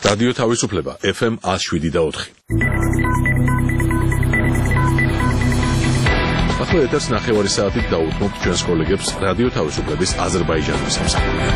რადიო თავისუფლება FM 107.4. ახლა ეთერს ნახევარი საათით დაუთმობთ ჩვენს კოლეგებს რადიო თავისუფლების აზერბაიჯანის სამსახურში.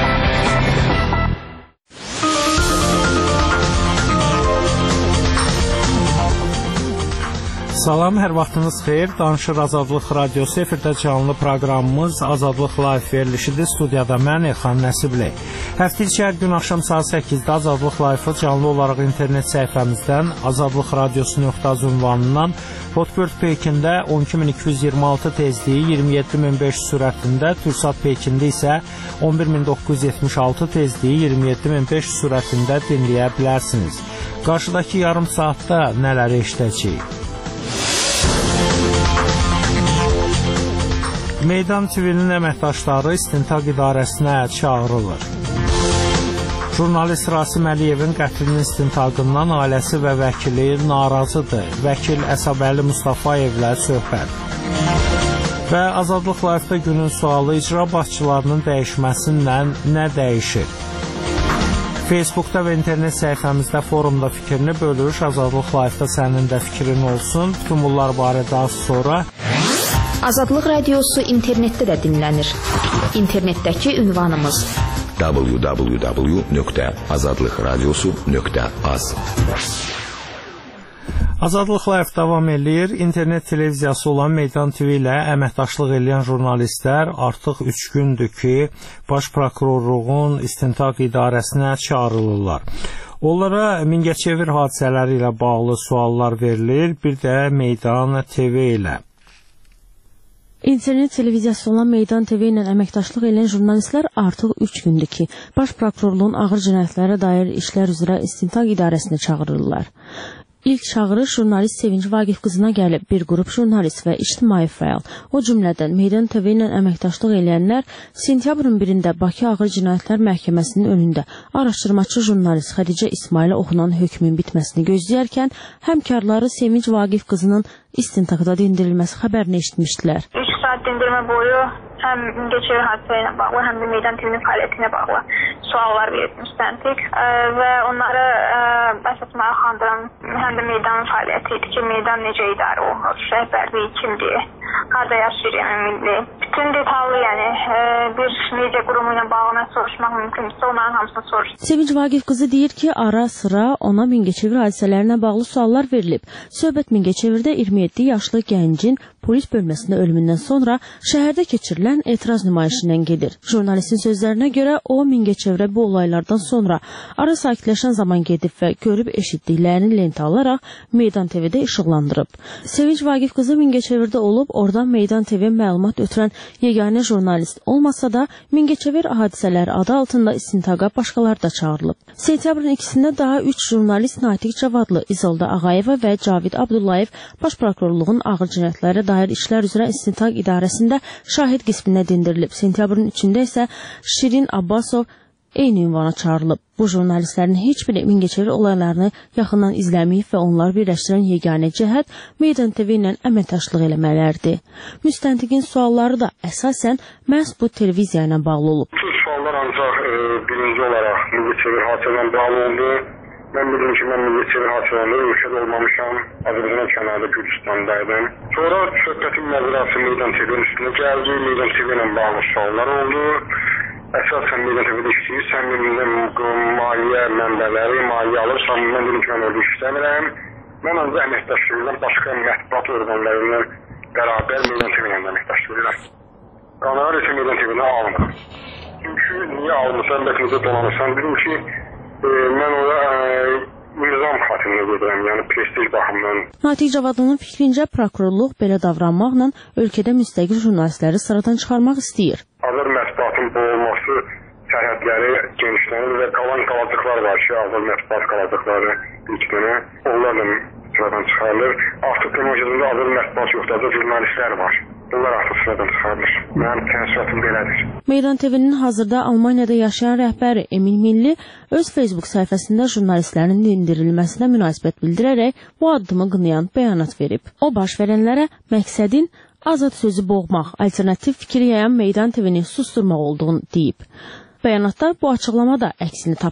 Salam, hər vaxtınız xeyir. Danışır Azadlıq Radiosu efirdə canlı proqramımız Azadlıq Live verilişidir. Studiyada mən Elxan Nəsibli. Həftə içi hər gün axşam saat 8-də Azadlıq Live-ı canlı olaraq internet səhifəmizdən azadlıqradiosu.az ünvanından Hotbird Pekində 12226 tezliyi 27500 sürətində, Türksat Pekində isə 11976 tezliyi 27500 sürətində dinləyə bilərsiniz. Qarşıdakı yarım saatda nələri eşidəcəyik? Meydan TV-nin əməkdaşları istintaq idarəsinə çağırılır. Jurnalist Rasim Əliyevin qətlinin istintaqından ailəsi və vəkili narazıdır. Vəkil Əsəbəli Mustafayevlə söhbət. Və Azadlıq Live-da günün sualı icra başçılarının dəyişməsindən nə dəyişir? Facebookda və internet səhifəmizdə forumda fikrini bölüş. Azadlıq Live-da sənin də fikrin olsun. Bütün bunlar barədə az sonra... Azadlıq Radiosu internetdə də dinlənir. İnternetdəki ünvanımız www.azadlıqradiosu.az. Azadlıq Live davam eləyir. İnternet televiziyası olan Meydan TV ilə əməkdaşlıq edən jurnalistlər artıq 3 gündür ki, Baş Prokurorluğun istintaq idarəsinə çağırılırlar. Onlara Mingəçevir hadisələri ilə bağlı suallar verilir, bir də Meydan TV ilə. İnternet televiziyası olan Meydan TV ilə əməkdaşlıq edən jurnalistlər artıq 3 gündür ki, Baş Prokurorluğun ağır cinayətlərə dair işlər üzrə istintaq idarəsinə çağırırlar. İlk çağırış jurnalist Sevinç Vaqif qızına gəlib. Bir qrup jurnalist və ictimai fəal, o cümlədən Meydan TV ilə əməkdaşlıq edənlər sentyabrın 1-də Bakı Ağır Cinayətlər Məhkəməsinin önündə araşdırmaçı jurnalist Xədicə İsmailə oxunan hökmün bitməsini gözləyərkən həmkarları Sevinç Vaqif qızının istintaqda dindirilməsi xəbərini eşitmişdilər. 3 saat dindirmə boyu həm Mingəçevir hadisə ilə bağlı, həm də Meydan TV-nin fəaliyyətinə bağlı suallar verib müstəntiq və onları əsas maraqlandıran həm də Meydanın fəaliyyəti idi ki, Meydan necə idarə olunur, rəhbərliyi kimdir, harada yaşayır, yəni milli. Bütün detallı, yəni bir media qurumu ilə bağlı nə soruşmaq mümkündürsə, onların hamısını soruşdur. Sevinç Vaqif qızı deyir ki, ara sıra ona Mingəçevir hadisələrinə bağlı suallar verilib. Söhbət Mingəçevirdə 27 yaşlı gəncin polis bölməsində ölümündən sonra şəhərdə keçirilən etiraz nümayişindən gedir. Jurnalistin sözlərinə görə o Mingəçevirə bu olaylardan sonra ara sakitləşən zaman gedib və görüb eşitdiklərini lentə alaraq Meydan TV-də işıqlandırıb. Sevinç Vaqif qızı Mingəçevirdə olub, oradan Meydan TV məlumat ötürən yeganə jurnalist olmasa da Mingəçevir hadisələri adı altında istintaqa başqaları da çağırılıb. Sentyabrın 2-sində daha 3 jurnalist Natiq Cavadlı, İzolda Ağayeva və Cavid Abdullayev Baş Prokurorluğun ağır cinayətlərə dair işlər üzrə istintaq idarəsində şahid qisminə dindirilib. Sentyabrın 3-də isə Şirin Abbasov eyni ünvana çağırılıb. Bu jurnalistlərin heç biri Mingəçevir olaylarını yaxından izləməyib və onları birləşdirən yeganə cəhət Meydan TV ilə əməkdaşlıq eləmələridir. Müstəntiqin sualları da əsasən məhz bu televiziya ilə bağlı olub. Bu suallar ancaq birinci olaraq Mingəçevir hadisədən bağlı oldu. Mən bildim ki, mən Mingəçevir hadisələrində ölkədə olmamışam, Azərbaycan kənarında Gürcüstandaydım. Sonra söhbətin məzrası Meydan TV-nin üstünə gəldi, Meydan TV ilə bağlı suallar oldu. Əsasən Meydan TV-də işləyir, sən bilirəm maliyyə mənbələri, maliyyə alırsan, mən dedim ki, mən orada işləmirəm. Mən ancaq əməkdaşlığından başqa mətbuat orqanlarından bərabər Meydan TV ilə əməkdaşlıq edirəm. Qanunlar isə Meydan TV-dən almıram. Çünki niyə almırsan, bəlkə necə dolanırsan, dedim ki, mən orada nizam xatirinə gedirəm, yəni prestij baxımdan. Natiq Cavadlının fikrincə prokurorluq belə davranmaqla ölkədə müstəqil jurnalistləri sıradan çıxarmaq istəyir. Azər mətbuatın bu olması sərhədləri genişlənir və qalan qalacaqlar var ki, azər mətbuat qalacaqları ilk dönə, onlar da sıradan çıxarılır. Artıq deməkcəsində azər mətbuat yoxdur, azər jurnalistlər var. Bunlar artıq sıradan çıxarılır. Mənim təəssüratım belədir. Meydan TV-nin hazırda Almaniyada yaşayan rəhbəri Emin Milli öz Facebook səhifəsində jurnalistlərin dindirilməsinə münasibət bildirərək bu addımı qınayan bəyanat verib. O, baş verənlərə məqsədin azad sözü boğmaq, alternativ fikir yayan Meydan TV-ni susturmaq olduğunu deyib. Bəyanatda bu açıqlama da əksini tapıb.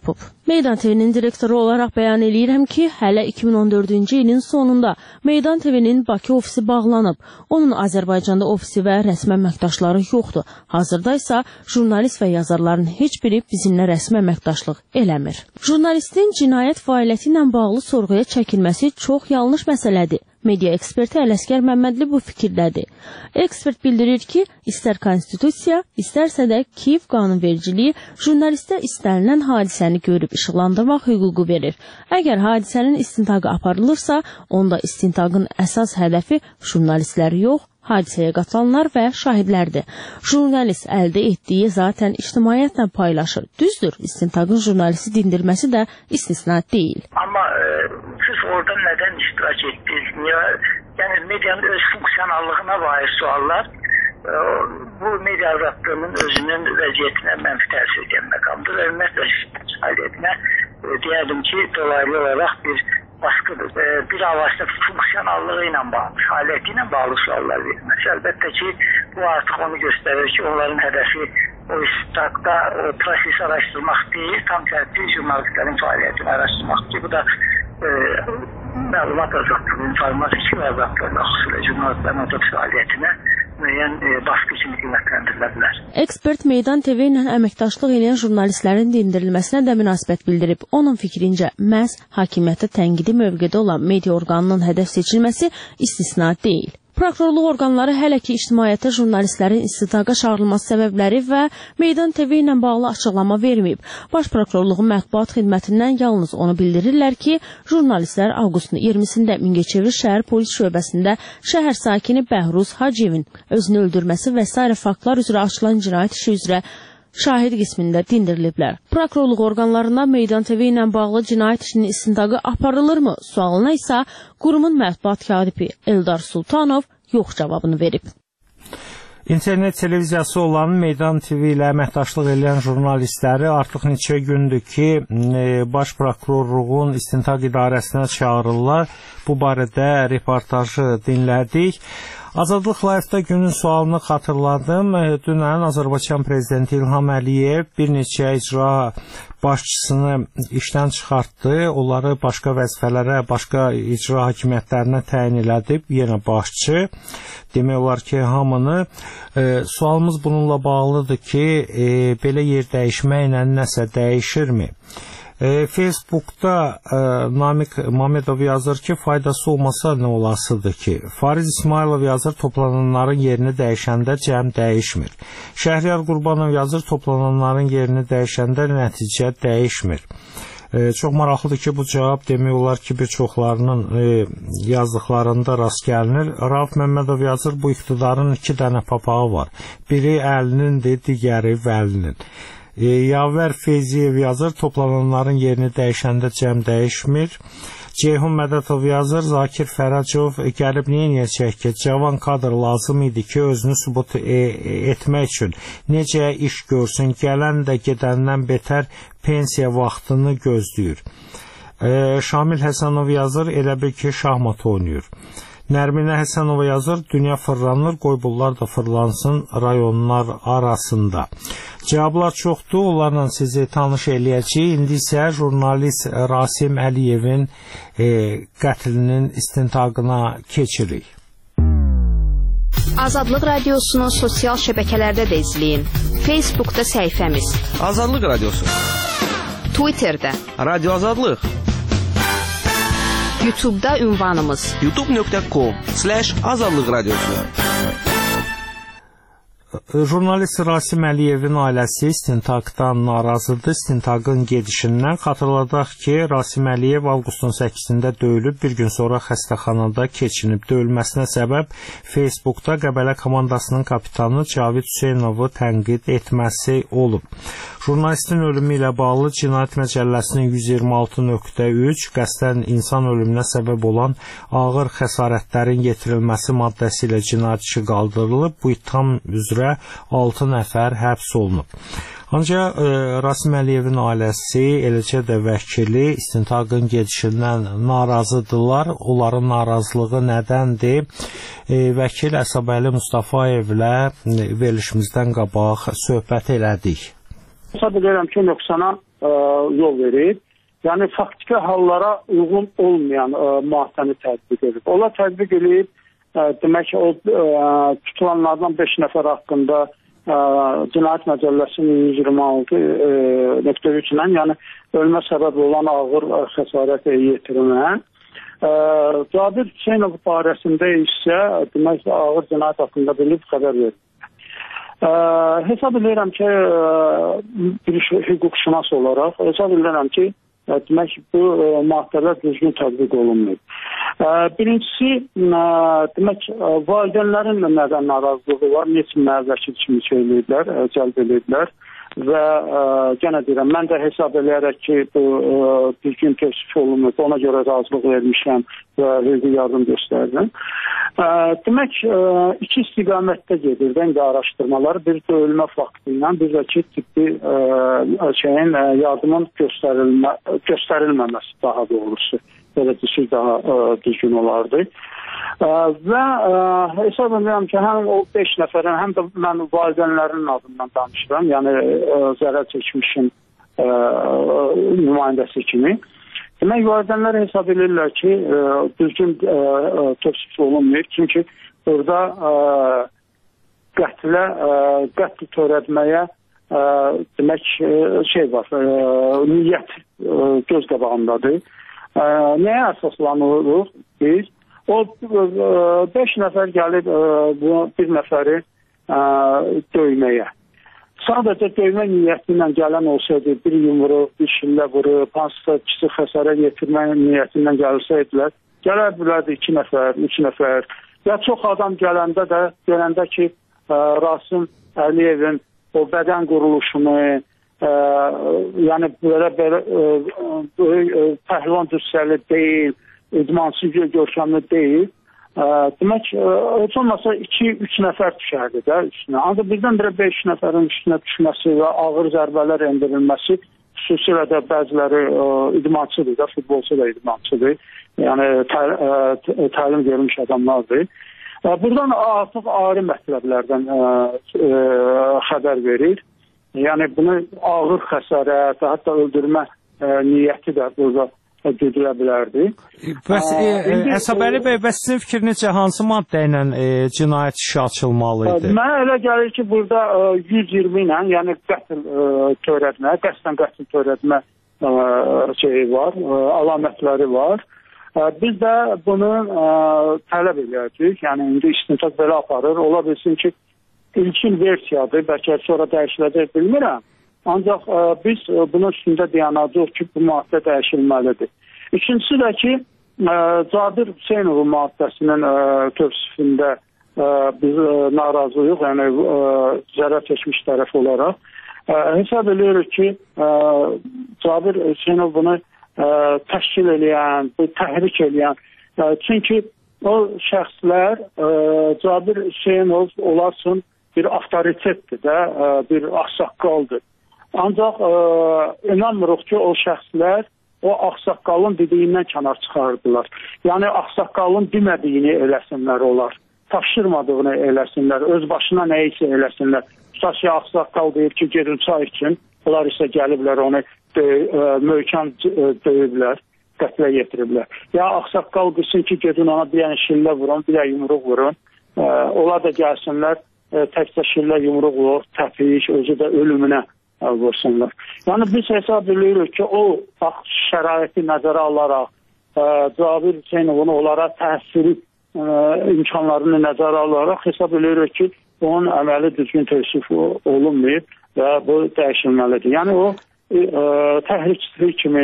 Meydan TV-nin direktoru olaraq bəyan eləyirəm ki, hələ 2014-cü ilin sonunda Meydan TV-nin Bakı ofisi bağlanıb. Onun Azərbaycanda ofisi və rəsmi əməkdaşları yoxdur. Hazırda isə jurnalist və yazarların heç biri bizimlə rəsmi əməkdaşlıq eləmir. Jurnalistin cinayət fəaliyyəti ilə bağlı sorğuya çəkilməsi çox yanlış məsələdir. Media eksperti Ələsgər Məmmədli bu fikirdədir. Ekspert bildirir ki, istər konstitusiya, istərsə də Kiyev qanunvericiliyi jurnalistə istənilən hadisəni görüb işıqlandırmaq hüququ verir. Əgər hadisənin istintaqı aparılırsa, onda istintaqın əsas hədəfi jurnalistlər yox, hadisəyə qatılanlar və şahidlərdir. Jurnalist əldə etdiyi zaten ictimaiyyətlə paylaşır. Düzdür, istintaqın jurnalisti dindirməsi də istisna deyil. Amma siz orada nədən iştirak etdiniz? Niyə? Yəni medianın öz funksionallığına dair suallar bu media azadlığının özünün vəziyyətinə mənfi təsir edən məqamdır və ümumiyyətlə fəaliyyətinə deyərdim ki, dolaylı olaraq bir baskıdır. Bir avazda funksionallığı ilə bağlı, fəaliyyəti ilə bağlı suallar verilməsi. Əlbəttə ki, bu artıq onu göstərir ki, onların hədəfi o istintaqda prosesi araşdırmaq deyil, tam tərtib jurnalistlərin fəaliyyətini araşdırmaq. Bu da məlumat azadlığı, informasiya azadlığı xüsusilə jurnalistlərin o fəaliyyətinə müəyyən baskı kimi qiymətləndirilə bilər. Ekspert Meydan TV ilə əməkdaşlıq edən jurnalistlərin dindirilməsinə də münasibət bildirib. Onun fikrincə, məhz hakimiyyətə tənqidi mövqedə olan media orqanının hədəf seçilməsi istisna deyil. Prokurorluq orqanları hələ ki ictimaiyyətə jurnalistlərin istintaqa çağırılması səbəbləri və Meydan TV ilə bağlı açıqlama verməyib. Baş prokurorluğun mətbuat xidmətindən yalnız onu bildirirlər ki, jurnalistlər avqustun 20-sində Mingəçevir şəhər polis şöbəsində şəhər sakini Bəhruz Hacıyevin özünü öldürməsi və s. faktlar üzrə açılan cinayət işi üzrə şahid qismində dindiriliblər. Prokurorluq orqanlarından Meydan TV ilə bağlı cinayət işinin istintaqı aparılırmı sualına isə qurumun mətbuat katibi Eldar Sultanov yox cavabını verib. İnternet televiziyası olan Meydan TV ilə əməkdaşlıq edən jurnalistləri artıq neçə gündür ki, Baş prokurorluğun istintaq idarəsinə çağırırlar. Bu barədə reportajı dinlədik. Azadlıq Live-da günün sualını xatırladım. Dünən Azərbaycan Prezidenti İlham Əliyev bir neçə icra başçısını işdən çıxartdı. Onları başqa vəzifələrə, başqa icra hakimiyyətlərinə təyin elədib. Yenə başçı. Demək olar ki, hamını. Sualımız bununla bağlıdır ki, belə yer dəyişməklə nəsə dəyişirmi? Facebook'da Namiq Mamedov yazır ki, faydası olmasa nə olasıdır ki? Fariz İsmailov yazır, toplananların yerini dəyişəndə cəm dəyişmir. Şəhriyar Qurbanov yazır, toplananların yerini dəyişəndə nəticə dəyişmir. Çox maraqlıdır ki, bu cavab demək olar ki, bir çoxlarının yazdıqlarında rast gəlinir. Rauf Məmmədov yazır, bu iqtidarın 2 dənə papağı var. Biri Əlinindir, digəri Vəlinin. Yavər Feyziyev yazır, toplananların yerini dəyişəndə cəm dəyişmir. Ceyhun Mədətov yazır, Zakir Fərəcov gəlib neyəcək ki, cavan kadr lazım idi ki, özünü sübut etmək üçün necə iş görsün, gələn də gedəndən betər pensiya vaxtını gözləyir. Şamil Həsənov yazır, elə bil ki, şahmat oynayır. Nərminə Həsənova yazır, dünya fırlanır, qoy bunlar da fırlansın rayonlar arasında. Cavablar çoxdur, onlarla sizi tanış eləyəcək. İndi isə jurnalist Rasim Əliyevin qətlinin istintaqına keçirik. Azadlıq Radiosunu sosial şəbəkələrdə də izləyin. Facebookda səhifəmiz Azadlıq Radiosu, Twitterdə Radio Azadlıq, YouTube'da ünvanımız youtube.com/Azadlıq Radiosu. Jurnalist Rasim Əliyevin ailəsi istintaqdan narazıdır, istintaqın gedişindən. Xatırladaq ki, Rasim Əliyev avqustun 8-də döyülüb, bir gün sonra xəstəxanada keçinib. Döyülməsinə səbəb Facebookda Qəbələ komandasının kapitanı Cavid Hüseynovu tənqid etməsi olub. Jurnalistin ölümü ilə bağlı Cinayət Məcəlləsinin 126.3 qəsdən insan ölümünə səbəb olan ağır xəsarətlərin yetirilməsi maddəsi ilə cinayət işi qaldırılıb. Bu ittiham üzrə 6 nəfər həbs olunub. Ancaq Rasim Əliyevin ailəsi, eləcə də vəkili istintaqın gedişindən narazıdırlar. Onların narazılığı nədəndir? Vəkil Əsəbəli Mustafayevlə verilişimizdən qabaq söhbət elədik. Sadəcə deyirəm ki, 90-a yol verir. Yəni faktiki hallara uyğun olmayan müəssisəni tətbiq edir. Onlar tətbiq edib, demək o tutulanlardan 5 nəfər haqqında Cinayət Məcəlləsinin 126.3 ilə, yəni ölmə səbəbi olan ağır xəsarət yetirilmə. Cabir Hüseynov barəsində isə demək ağır cinayət haqqında bilib xəbər verir. Hesab edirəm ki, bir hüquqşünas olaraq hesab edirəm ki, demək bu maddələr düzgün tətbiq olunmur. Birincisi, demək valideynlərin nədən narazılığı var, neçə vəkil kimi söyləyirlər, cəlb edirlər və yenə deyirəm, mən də hesab edərək ki, bu düzgün təsvif olunmur, ona görə razılıq vermişəm və hüquqi yardım göstərdim. Demək, iki istiqamətdə gedir də indi araşdırmalar, bir də ölmə faktı ilə, bir də ki, tibbi yardımın göstərilməməsi daha doğrusu. Belə düşür daha düzgün olardı. Və hesab edirəm ki, həm o 5 nəfərin, həm də mən valideynlərin adından danışıram, yəni zərər çəkmişin nümayəndəsi kimi. Demək, valideynlər hesab edirlər ki, düzgün təsvif olunmur, çünki burada qətl törətməyə demək şey var, niyyət göz qabağındadır. Nəyə əsaslanırıq biz? O 5 nəfər gəlib bir nəfəri döyməyə. Sadəcə döymə niyyəti ilə gələn olsaydı, bir yumruq, bir şillə vurub, hansısa kiçik xəsarət yetirmək niyyəti ilə gəlsəydilər, gələ bilərdi 2 nəfər, 3 nəfər. Ya çox adam gələndə də, görəndə ki, Rasim Əliyevin o bədən quruluşunu, yəni belə pəhlivan cüssəli deyil, idmansız görkəmli deyil. Demək, heç olmasa 2-3 nəfər düşərdi də üstünə. Ancaq birdən-birə 5 nəfərin üstünə düşməsi və ağır zərbələr endirilməsi, xüsusilə də bəziləri idmansıdır da, futbolçu da idmansıdır. Yəni təlim görmüş adamlardır. Buradan artıq ayrı mətləblərdən xəbər verir. Yəni bunu ağır xəsarət, hətta öldürmə niyyəti də burada güdülə bilərdi. Bəs Əsəbəli bəy, bəs sizin fikrinizcə hansı maddə ilə cinayət işi açılmalı idi? Mənə elə gəlir ki, burada 120 ilə, yəni qətl törətmə, qəsdən qətl törətmə şeyi var, əlamətləri var. Biz də bunu tələb edəcəyik, yəni indi istintaq belə aparır. Ola bilsin ki, ilkin versiyadır, bəlkə sonra dəyişiləcək bilmirəm. Ancaq biz bunun üstündə dayanacağıq ki, bu maddə dəyişilməlidir. İkincisi də ki, Cabir Hüseynovun maddəsinin tövsifində biz narazıyıq, yəni zərər çəkmiş tərəf olaraq. Hesab edirik ki, Cabir Hüseynov bunu təşkil edən, təhrik edən, çünki o şəxslər Cabir Hüseynov olarsın bir avtoritetdir də, bir ağsaqqaldır. Ancaq inanmırıq ki, o şəxslər o ağsaqqalın dediyindən kənar çıxardılar. Yəni, ağsaqqalın demədiyini eləsinlər onlar, tapşırmadığını eləsinlər, öz başına nə isə eləsinlər. Tutaq ki, ağsaqqal deyir ki, gedin çay için, onlar isə gəliblər, onu möhkəm döyüblər, qətlə yetiriblər. Ya ağsaqqal qısın ki, gedin ona bir dənə şillə vurun, bir dənə yumruq vurun, onlar da gəlsinlər, təkcə şillə yumruq vurur, təpiş, özü də ölümünə vursunlar. Yəni biz hesab edirik ki, o şəraiti nəzərə alaraq, Cabir Hüseynovun onlara təsiri imkanlarını nəzərə alaraq hesab edirik ki, onun əməli düzgün təsvif olunmayıb və bu dəyişilməlidir. Yəni o təhrikçilik kimi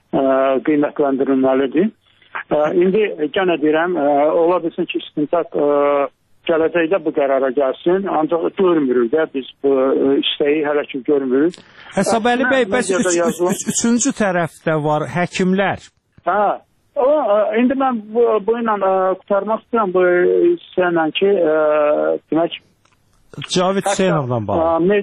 qiymətləndirilməlidir. İndi yenə deyirəm, ola bilsin ki, istintaq gələcəkdə bu qərara gəlsin, ancaq görmürük də, biz bu istəyi hələ ki görmürük. Əsəbəli bəy, bəs üçüncü tərəfdə var həkimlər. İndi mən bu ilə qutarmaq istəyirəm bu hissəylə ki, demək, Cavid Hüseynovdan bağlı.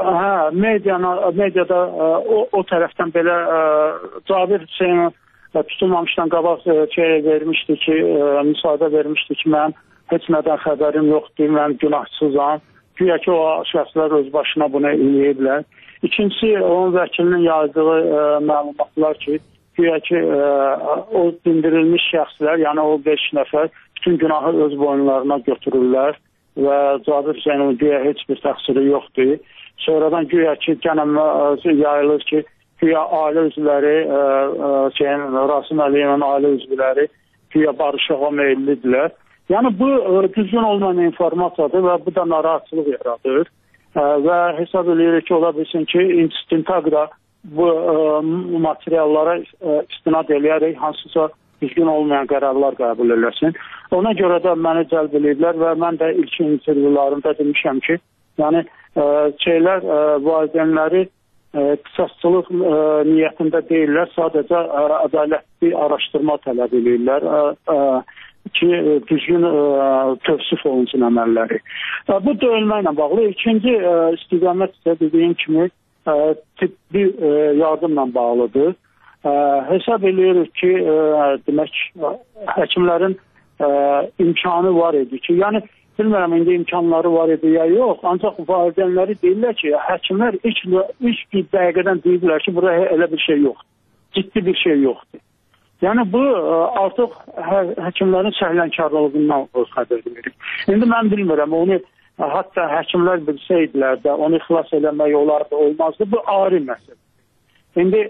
Mediada o tərəfdən belə Cavid Hüseynov tutulmamışdan qabaq vermişdi ki, müsaade vermişdi ki, mən heç nədən xəbərim yoxdur, mən günahsızam, güya ki o şəxslər öz başına bunu eləyiblər. İkincisi, onun vəkilinin yazdığı məlumatlar ki, güya ki o dindirilmiş şəxslər, yəni o 5 nəfər bütün günahı öz boyunlarına götürürlər və Cabir Hüseynovun güya heç bir təqsiri yoxdur. Sonradan güya ki, yayılır ki, güya ailə üzvləri, Rasim Əliyevin ailə üzvləri güya barışığa meyillidirlər. Yəni bu düzgün olmayan informasiyadır və bu da narahatçılıq yaradır. Və hesab edirik ki, ola bilsin ki, istintaq da bu materiallara istinad eləyərək hansısa düzgün olmayan qərarlar qəbul eləsin. Ona görə də məni cəlb ediblər və mən də ilk intervyularımda demişəm ki, yəni valideynləri qisasçılıq niyyətində deyirlər, sadəcə ədalətli araşdırma tələb edirlər ki, düzgün tövsif olunsun əməlləri. Bu döyülməklə bağlı. İkinci istiqamət isə dediyim kimi tibbi yardımla bağlıdır. Hesab edirik ki, demək, həkimlərin imkanı var idi ki, yəni bilmirəm indi imkanları var idi ya yox, ancaq valideynləri deyirlər ki, həkimlər ilk bir dəqiqədən deyirlər ki, burada elə bir şey yoxdur, ciddi bir şey yoxdur. Yəni bu artıq həkimlərin səhlənkarlığından xəbər verir. İndi mən bilmirəm, onu hətta həkimlər bilsəydilər də onu xilas eləmək olardı, olmazdı. Bu ayrı məsələ. İndi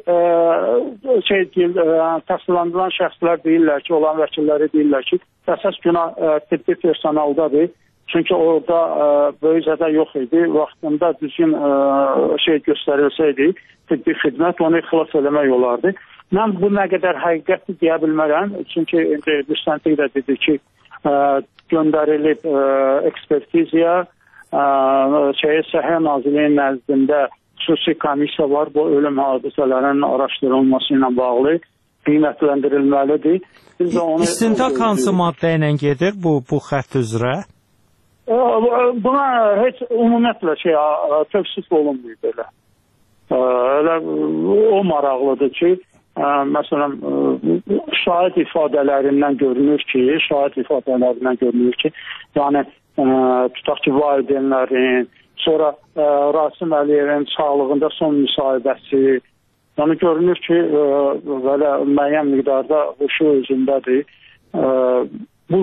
təsdiqləndirilən şəxslər deyirlər ki, olan vəkilləri deyirlər ki, əsas günah tibbi personaldadır. Çünki orada böyük zədə yox idi. Vaxtında düzgün göstərilsəydi, tibbi xidmət onu xilas eləmək olardı. Mən bu nə qədər həqiqətli deyə bilmərəm. Çünki müstəntiq də dedi ki, göndərilib ekspertizaya, Səhiyyə Nazirliyinin nəzdində xüsusi komissiya var. Bu ölüm hadisələrinin araşdırılması ilə bağlı qiymətləndirilməlidir. İstintaq hansı maddə ilə gedir bu xətt üzrə? Buna heç ümumiyyətlə tövsif olunmuyor belə. O maraqlıdır ki, məsələn, şahid ifadələrindən görünür ki, yəni tutaq ki, valideynlərin, sonra Rasim Əliyevin sağlığında son müsahibəsi, yəni görünür ki, belə müəyyən miqdarda huşu özündədir. Bu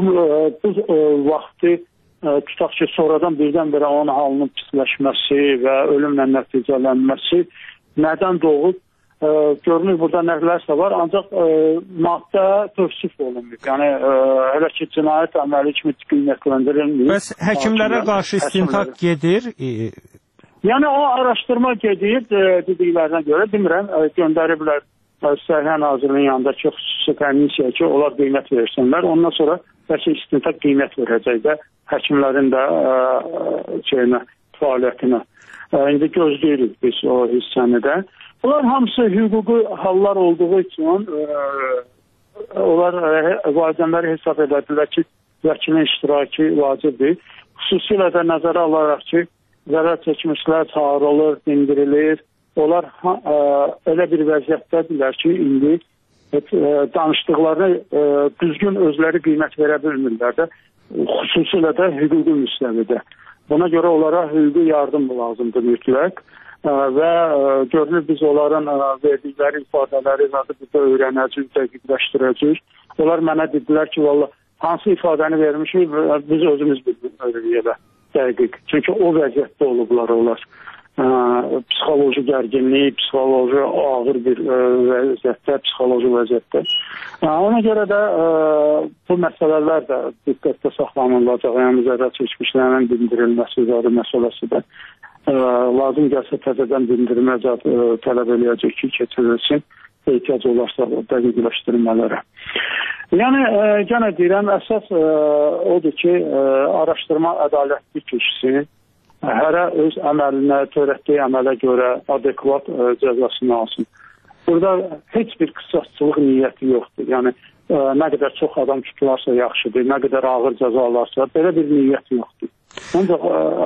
vaxtı tutaq ki, sonradan birdən-birə onun halının pisləşməsi və ölümlə nəticələnməsi nədən doğub? Görünür, burada nələrsə var, ancaq maddə tövsif olunmuyor. Yəni, hələ ki, cinayət əməli kimi qiymətləndirilmir. Bəs həkimlərə qarşı istintaq gedir? Yəni, o araşdırma gedir, dediklərinə görə, demirəm, göndəriblər Səhiyyə Nazirliyinin yanındakı xüsusi komissiya ki, onlar qiymət versinlər. Ondan sonra bəlkə istintaq qiymət verəcək də həkimlərin də fəaliyyətinə. İndi gözləyirik biz o hissəni də. Bunlar hamısı hüquqi hallar olduğu üçün onlar valideynləri hesab edədilər ki, vəkilin iştirakı vacibdir. Xüsusilə də nəzərə alaraq ki, zərər çəkmişlər çağırılır, dindirilir. Onlar elə bir vəziyyətdədirlər ki, indi danışdıqlarını düzgün özləri qiymət verə bilmirlər də, xüsusilə də hüquqi müstəvidə. Buna görə onlara hüquqi yardım lazımdır mütləq. Və görünür biz onların verdikləri ifadələri burada öyrənəcəyik, dəqiqləşdirəcəyik. Onlar mənə dedilər ki, valla hansı ifadəni vermişik, biz özümüz bilmirik dəqiq. Çünki o vəziyyətdə olublar onlar. Psixoloji gərginlik, psixoloji ağır bir vəziyyətdə, psixoloji vəziyyətdə. Ona görə də bu məsələlər də diqqətdə saxlanılacaq. Yəni zərər çəkmişlərin dindirilməsi məsələsidir. Lazım gəlsə təzədən dindirmə tələb eləyəcək ki, keçirilsin, ehtiyac olarsa dəqiqləşdirmələrə. Yəni, yenə deyirəm, əsas odur ki, araşdırma ədalətli keçsin, hərə öz əməlinə, törətdiyi əmələ görə adekvat cəzasını alsın. Burada heç bir qisasçılıq niyyəti yoxdur. Yəni, nə qədər çox adam tutularsa yaxşıdır, nə qədər ağır cəza alarsa, belə bir niyyət yoxdur. Ancaq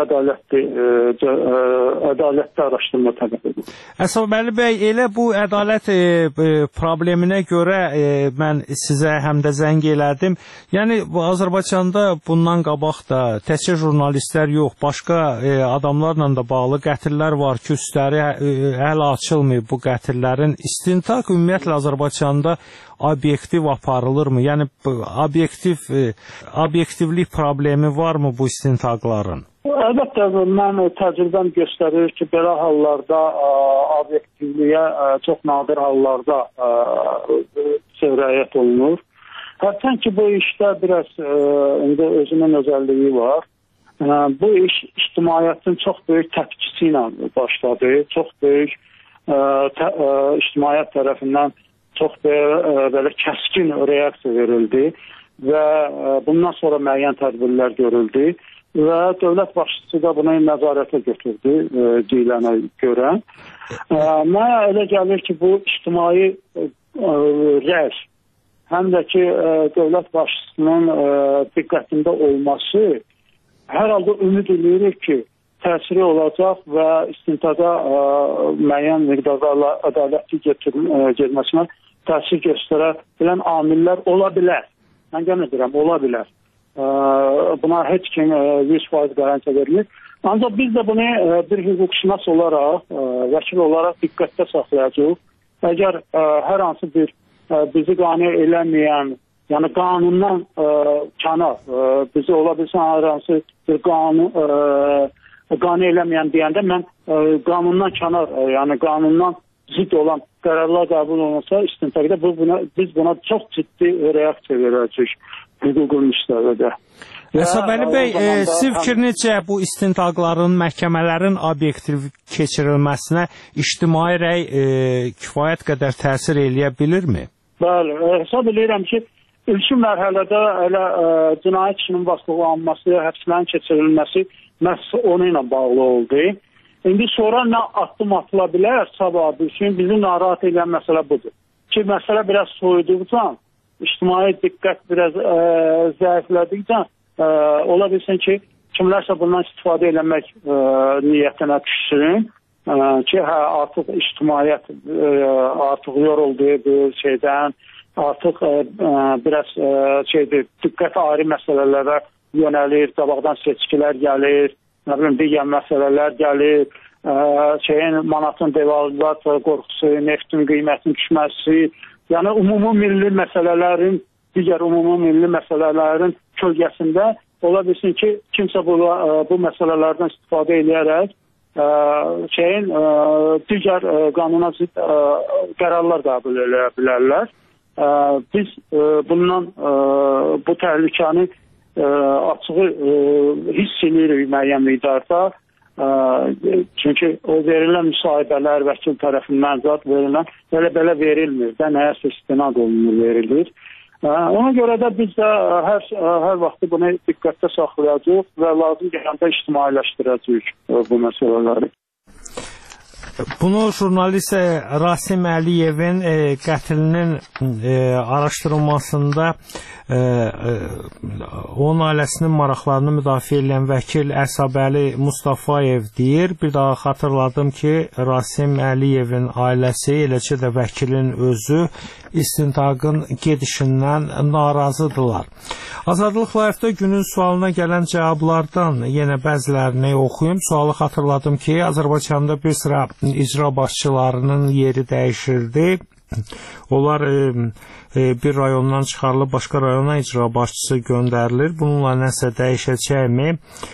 ədalətli araşdırma tələb edir. Əsəbəli bəy, elə bu ədalət probleminə görə mən sizə həm də zəng elədim. Yəni Azərbaycanda bundan qabaq da təkcə jurnalistlər yox, başqa adamlarla da bağlı qətllər var ki, üstləri hələ açılmayıb bu qətllərin. İstintaq ümumiyyətlə Azərbaycanda obyektiv aparılırmı? Yəni obyektivlik problemi varmı bu istintaqların? Əlbəttə, mən təcrübəm göstərir ki, belə hallarda obyektivliyə çox nadir hallarda riayət olunur. Hərçən ki, bu işdə biraz indi özünün özəlliyi var. Bu iş ictimaiyyətin çox böyük təpkisi ilə başladı. Çox böyük ictimaiyyət tərəfindən çox belə kəskin reaksiya verildi və bundan sonra müəyyən tədbirlər görüldü və dövlət başçısı da bunu nəzarətə götürdü deyilənə görə. Mənə elə gəlir ki, bu ictimai rəy həm də ki, dövlət başçısının diqqətində olması hər halda ümid edirik ki, təsiri olacaq və istintaqa müəyyən miqdarda ədalətli getməsinə təsir göstərə bilən amillər ola bilər. Mən yenə deyirəm, ola bilər. Buna heç kim 100% qarantiya vermir. Ancaq biz də bunu bir hüquqşünas olaraq, vəkil olaraq diqqətdə saxlayacağıq. Əgər hər hansı bir bizi qane eləməyən, yəni qanundan kənar, bizi ola bilsin hər hansı bir qane eləməyən deyəndə mən qanundan kənar, yəni qanundan zidd olan qərarlar qəbul olunsa istintaqda biz buna çox ciddi reaksiya verəcəyik hüququn müstəvidə. Əsəbəli bəy, sizin fikrinizcə bu istintaqların, məhkəmələrin obyektiv keçirilməsinə ictimai rəy kifayət qədər təsir eləyə bilirmi? Bəli, hesab edirəm ki, ilkin mərhələdə elə cinayət işinin başlanması, həbslərin keçirilməsi məhz onu ilə bağlı oldu. İndi sonra nə addım atıla bilər, sabah üçün bizi narahat edən məsələ budur. Ki, məsələ biraz soyuduqca, ictimai diqqət biraz zəiflədikcə, ola bilsin ki, kimlərsə bundan istifadə eləmək niyyətinə düşsün ki, artıq ictimaiyyət artıq yoruldu bu şeydən, artıq biraz diqqət ayrı məsələlərə yönəlir, qabaqdan seçkilər gəlir, nə bilim, digər məsələlər gəlir, manatın devalvasiya qorxusu, neftin qiymətinin düşməsi, yəni ümumi milli məsələlərin, digər ümumi milli məsələlərin kölgəsində ola bilsin ki, kimsə bu məsələlərdən istifadə edərək digər qanuna zidd qərarlar qəbul edə bilərlər. Biz bundan bu təhlükəni açığı hiss edirik müəyyən miqdarda. Çünki o verilən müsahibələr vəkil tərəfindən zat verilən belə verilmir də, nəyəsə istinad olunur, verilir. Ona görə də biz də hər vaxt bunu diqqətdə saxlayacağıq və lazım gələndə ictimailəşdirəcəyik bu məsələləri. Bunu jurnalist Rasim Əliyevin qətlinin araşdırılmasında onun ailəsinin maraqlarını müdafiə edən vəkil Əsabəli Mustafayev deyir. Bir daha xatırladım ki, Rasim Əliyevin ailəsi, eləcə də vəkilin özü istintaqın gedişindən narazıdırlar. Azadlıq Live-da günün sualına gələn cavablardan yenə bəzilərini oxuyum. Sualı xatırladım ki, Azərbaycanda bir sıra icra başçılarının yeri dəyişirdi. Onlar bir rayondan çıxarılıb başqa rayona icra başçısı göndərilir. Bununla nəsə dəyişəcəkmi?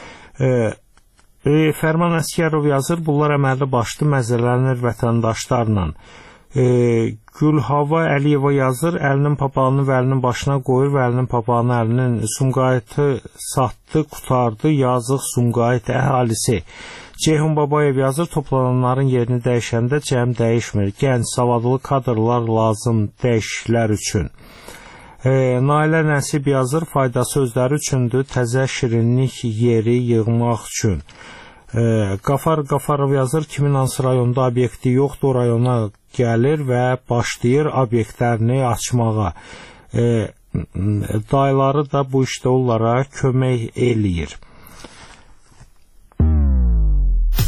Fərman Əskərov yazır, bunlar əməlli başlı məzələnir vətəndaşlarla. Gülhava Əliyeva yazır, əlinin papağını vəlinin başına qoyur, vəlinin papağını əlinin Sumqayıtı satdı, qutardı, yazıq Sumqayıt əhalisi. Ceyhun Babayev yazır, toplananların yerini dəyişəndə cəm dəyişmir. Gənc, savadlı kadrlar lazım dəyişiklər üçün. Nailə Nəsib yazır, faydası özləri üçündür, təzə şirinlik yeri yığmaq üçün. Qafar Qafarov yazır, kimin hansı rayonda obyekti yoxdur, o rayona gəlir və başlayır obyektlərini açmağa. Dayıları da bu işdə onlara kömək eləyir.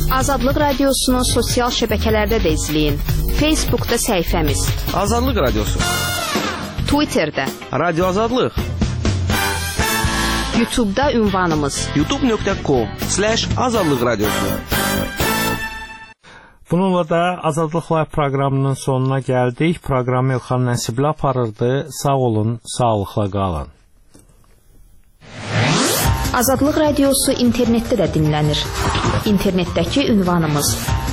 Azadlıq Radiosunu sosial şəbəkələrdə də izləyin. Facebookda səhifəmiz. Azadlıq Radiosu. Twitterdə. Radyo Azadlıq. YouTube'da ünvanımız. youtube.com/Azadlıq Radiosu. Bununla da Azadlıq Live proqramının sonuna gəldik. Proqramı Elxan Nəsibli aparırdı. Sağ olun, sağlıqla qalın. Azadlıq Radiosu internetdə də dinlənir. İnternetdəki ünvanımız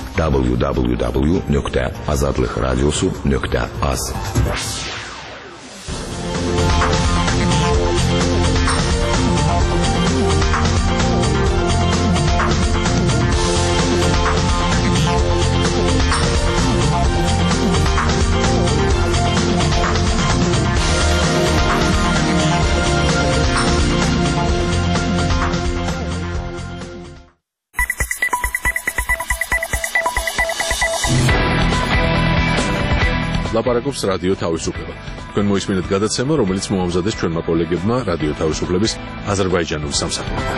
www.azadlıkradyosu.az. ლაპარაკობს რადიო თავისუფლება. თქვენ მოისმინეთ გადაცემა, რომელიც მოამზადეს ჩვენმა კოლეგებმა რადიო თავისუფლების აზერბაიჯანულ სამსახურიდან.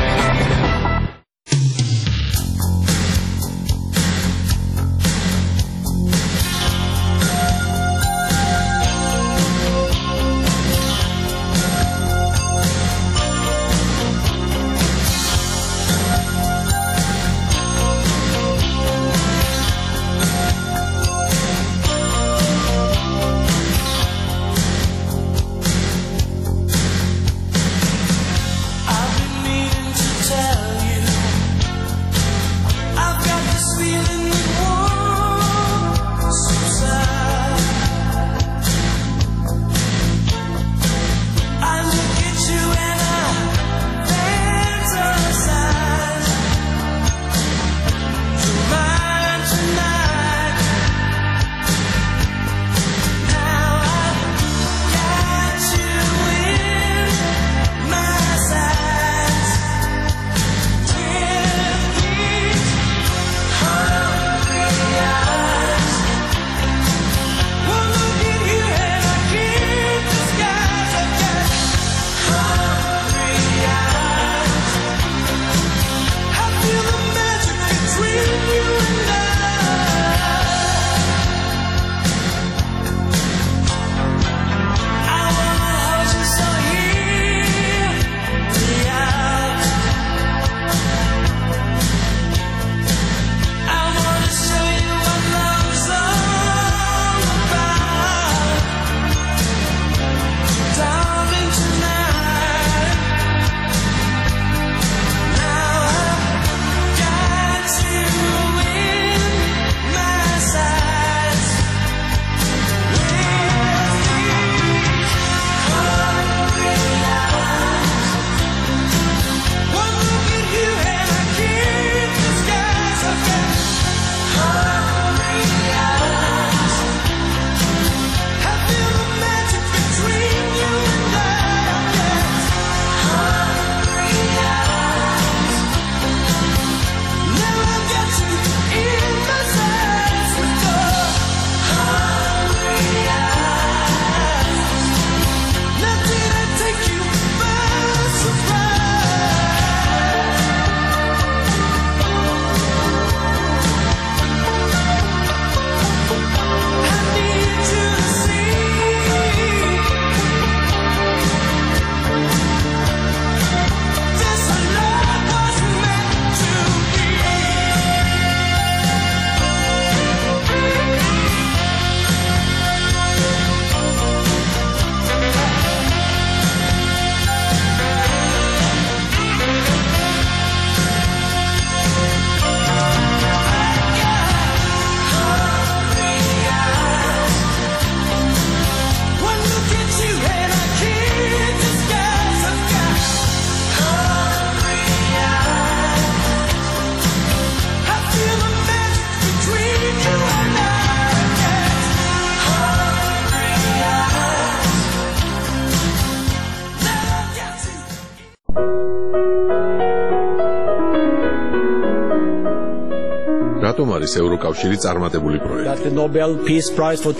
რატომ არის ევროკავშირი წარმატებული პროექტი? The Nobel Peace Prize for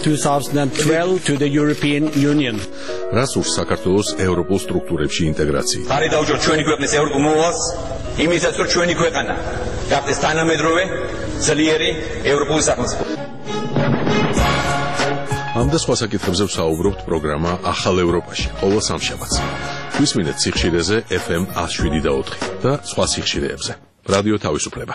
2012 to the European Union. რას ურს საქართველოს ევროპულ სტრუქტურებში ინტეგრაცია? ხარი დაუჭირთ ჩვენი ქვეყნის ევროპულ მოვალს, იმისაც რომ ჩვენი ქვეყანა გახდეს თანამედროვე ძლიერი ევროპული სახელმწიფო. ამ და სხვა საკითხებზე ვსაუბრობთ პროგრამა ახალ ევროპაში ყოველ სამშაბათს. გვისმინეთ სიხშირეზე FM 107.4 და სხვა სიხშირეებზე. რადიო თავისუფლება.